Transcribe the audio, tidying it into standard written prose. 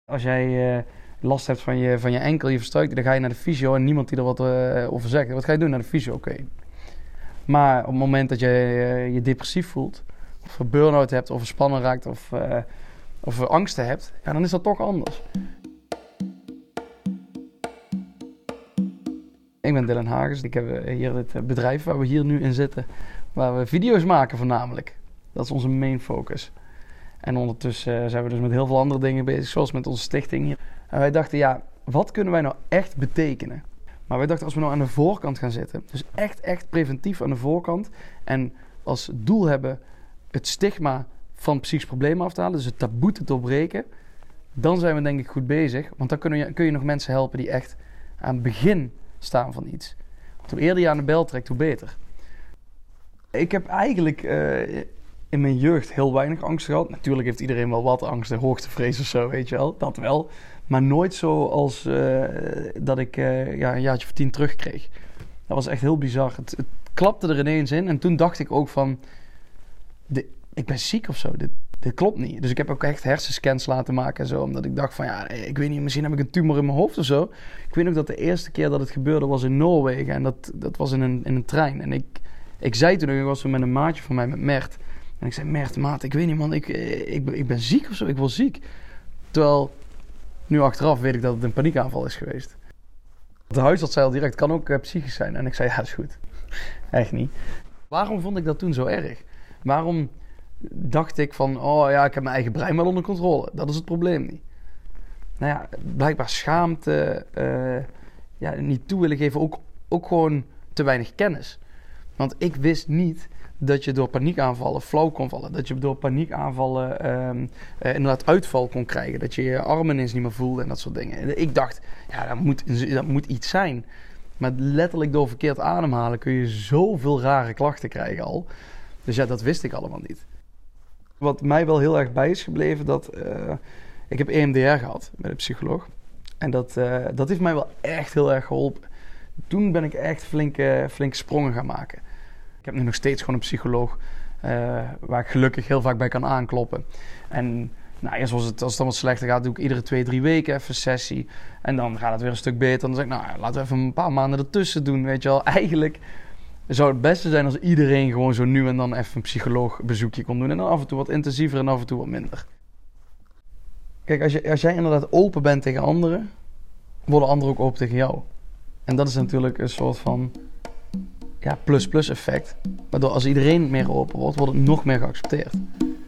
Als jij last hebt van je enkel, je verstuikt, dan ga je naar de fysio en niemand die er wat over zegt. Wat ga je doen? Naar de fysio? Oké. Maar op het moment dat je je depressief voelt, of een burn-out hebt, of verspannen raakt, of angsten hebt, ja, dan is dat toch anders. Ik ben Dylan Hagens. Ik heb hier dit bedrijf waar we hier nu in zitten, waar we video's maken voornamelijk. Dat is onze main focus. En ondertussen zijn we dus met heel veel andere dingen bezig, zoals met onze stichting hier. En wij dachten, ja, wat kunnen wij nou echt betekenen? Maar wij dachten, als we nou aan de voorkant gaan zitten, dus echt preventief aan de voorkant, en als doel hebben het stigma van psychische problemen af te halen, dus het taboe te doorbreken, dan zijn we denk ik goed bezig. Want dan kun je nog mensen helpen die echt aan het begin staan van iets. Want hoe eerder je aan de bel trekt, hoe beter. Ik heb eigenlijk in mijn jeugd heel weinig angst gehad. Natuurlijk heeft iedereen wel wat angst, hoogtevrees of zo, weet je wel. Dat wel. Maar nooit zo als dat ik een jaartje of 10 terugkreeg. Dat was echt heel bizar. Het klapte er ineens in. En toen dacht ik ook van, ik ben ziek of zo. Dit klopt niet. Dus ik heb ook echt hersenscans laten maken en zo. Omdat ik dacht van, ja, ik weet niet, misschien heb ik een tumor in mijn hoofd of zo. Ik weet nog dat de eerste keer dat het gebeurde was in Noorwegen. En dat was in een trein. En ik zei toen, ik was met een maatje van mij, met Mert. En ik zei, Mert, maat, ik weet niet man, ik ben ziek of zo. Ik word ziek. Terwijl, nu achteraf weet ik dat het een paniekaanval is geweest. De huisarts zei al direct, kan ook psychisch zijn. En ik zei, ja, is goed. Echt niet. Waarom vond ik dat toen zo erg? Waarom dacht ik van, oh ja, ik heb mijn eigen brein wel onder controle. Dat is het probleem niet. Nou ja, blijkbaar schaamte, niet toe willen geven, ook gewoon te weinig kennis. Want ik wist niet dat je door paniekaanvallen flauw kon vallen. Dat je door paniekaanvallen inderdaad uitval kon krijgen. Dat je je armen ineens niet meer voelde en dat soort dingen. Ik dacht, ja, dat moet iets zijn. Maar letterlijk door verkeerd ademhalen kun je zoveel rare klachten krijgen al. Dus ja, dat wist ik allemaal niet. Wat mij wel heel erg bij is gebleven, ik heb EMDR gehad met een psycholoog. En dat heeft mij wel echt heel erg geholpen. Toen ben ik echt flinke sprongen gaan maken. Ik heb nu nog steeds gewoon een psycholoog waar ik gelukkig heel vaak bij kan aankloppen. En nou, eerst als het dan wat slechter gaat, doe ik iedere 2-3 weken even een sessie. En dan gaat het weer een stuk beter. Dan zeg ik, nou, laten we even een paar maanden ertussen doen, weet je wel. Eigenlijk zou het beste zijn als iedereen gewoon zo nu en dan even een psycholoogbezoekje kon doen. En dan af en toe wat intensiever en af en toe wat minder. Kijk, als jij inderdaad open bent tegen anderen, worden anderen ook open tegen jou. En dat is natuurlijk een soort van plus-plus effect. Waardoor als iedereen meer open wordt, wordt het nog meer geaccepteerd.